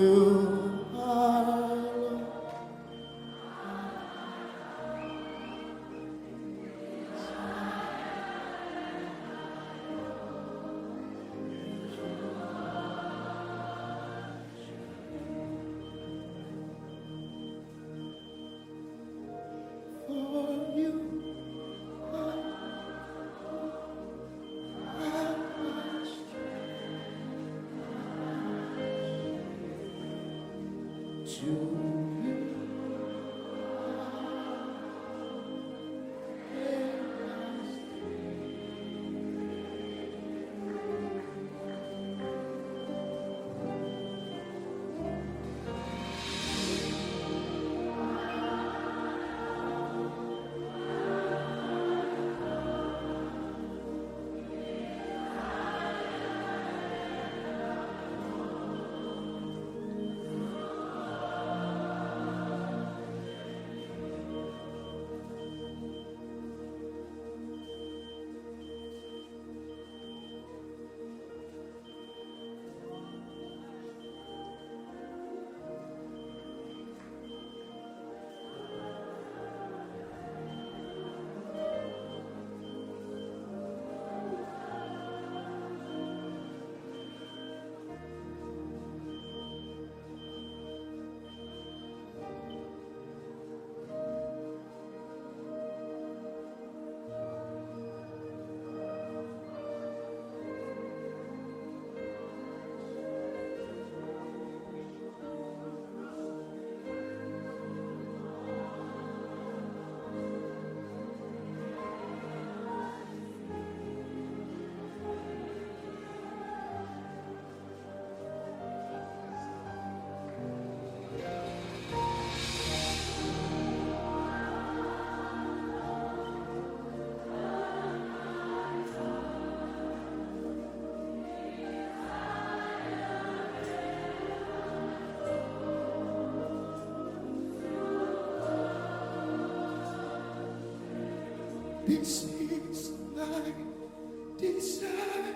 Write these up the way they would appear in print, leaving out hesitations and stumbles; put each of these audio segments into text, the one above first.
This is my desire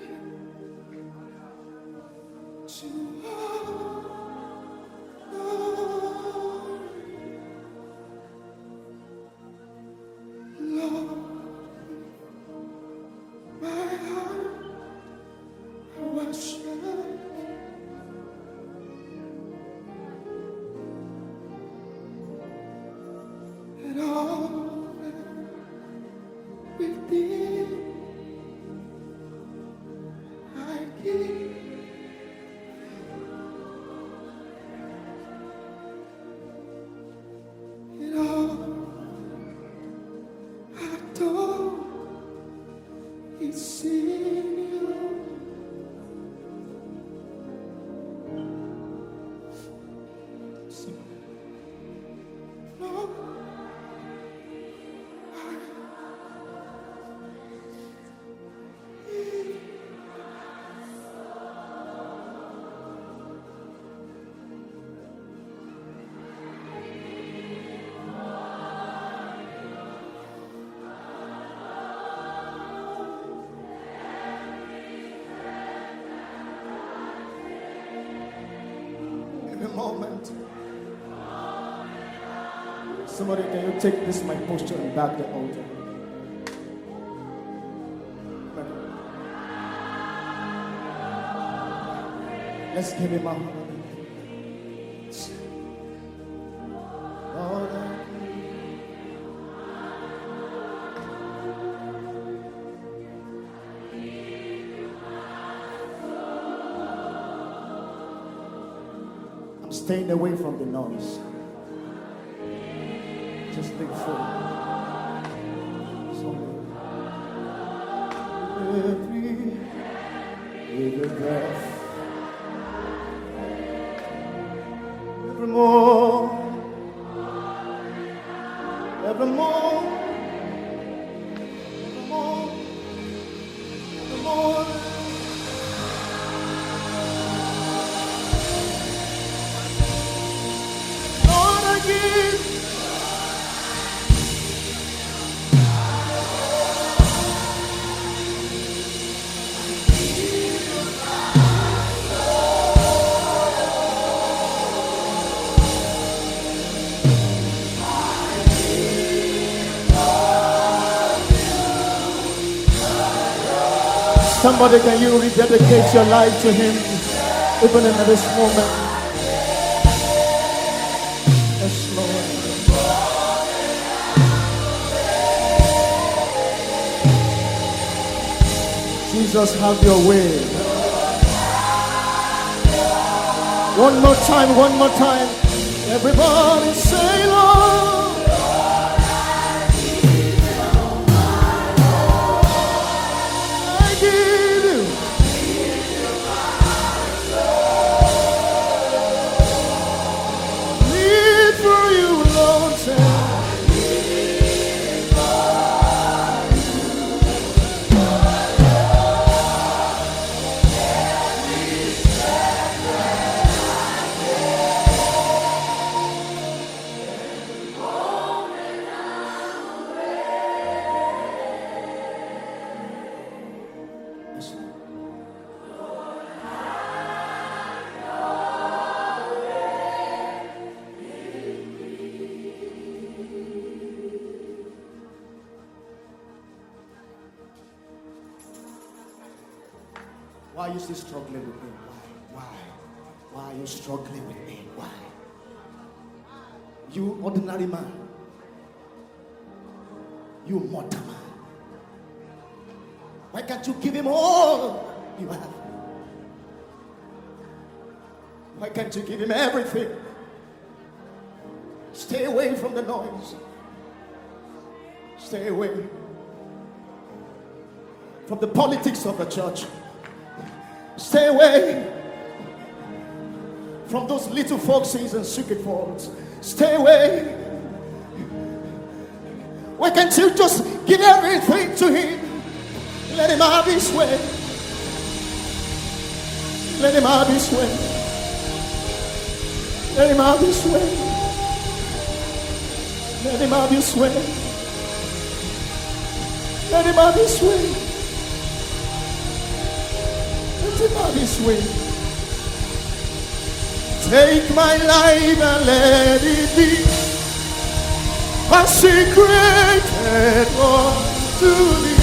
to honor you. Lord, my heart I worship and all within I give it all. I don't it's in you. So, Lord, in a moment, somebody, can you take this my posture and back the altar? Let's give him a hand. Lord, I'm staying away from the noise. Just think full. Every breath, evermore, evermore, evermore, evermore. Lord, I give. Somebody, can you rededicate your life to Him even in this moment? Yes, Lord. Jesus, have your way. One more time, one more time. Everybody say, Lord, I give you. Live for you, Lord. Say, why are you still struggling with me? Why are you struggling with me? Why? You ordinary man. You mortal man. Why can't you give him all you have? Why can't you give him everything? Stay away from the noise. Stay away from the politics of the church. Stay away from those little foxes and secret faults. Stay away. Why can't you just give everything to Him? Let Him have His way. Let Him have His way. Let Him have His way. Let Him have His way. Let Him have His way. Let Him have His way. Take my life and let it be consecrated unto Thee.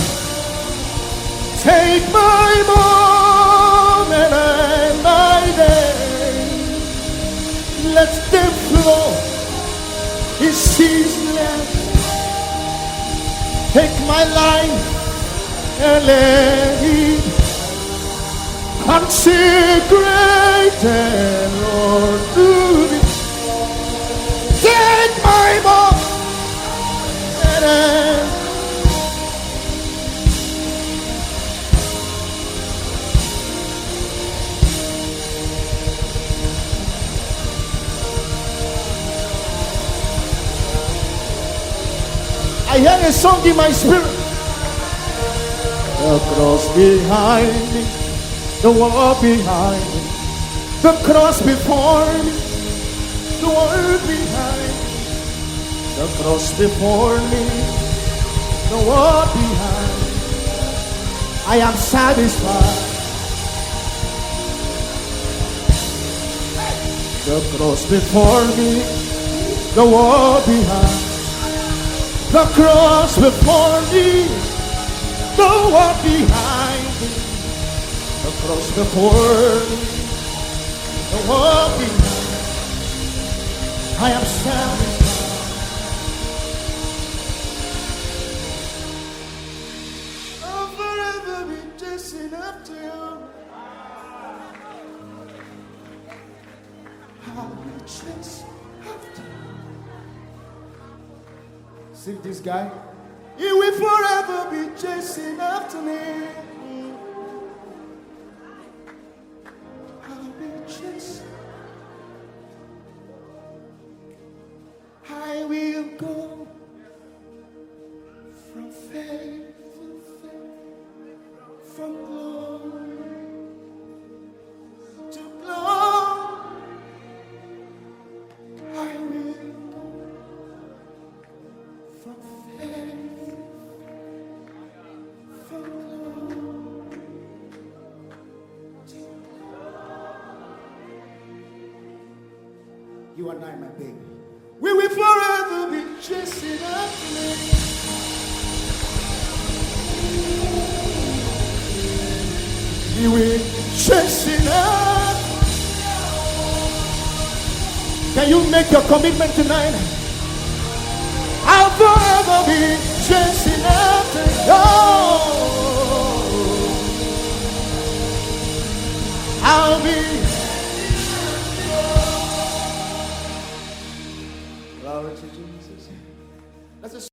Take my moment and my day. Let them flow in ceaseless. Take my life and let it consecrated, Lord, to Thee. Take my moment and I hear a song in my spirit. The cross behind me, the wall behind me, the cross before me, the wall behind me, the cross before me, the wall behind me. I am satisfied. The cross before me, the wall behind me. The cross before me, the wall behind me. The cross before me, the wall behind me. I am satisfied. I'll forever be chasing after You. I'll be chasing after You. See this guy? He will forever be chasing after me. I'll be chasing. I will go from faith to faith, from glory to glory. I will go from faith, from glory to glory. You and I, my baby, we will forever be chasing after me. be with chasing after. Can you make your commitment tonight? I'll forever be chasing after you. I'll be. Glory to Jesus. That's a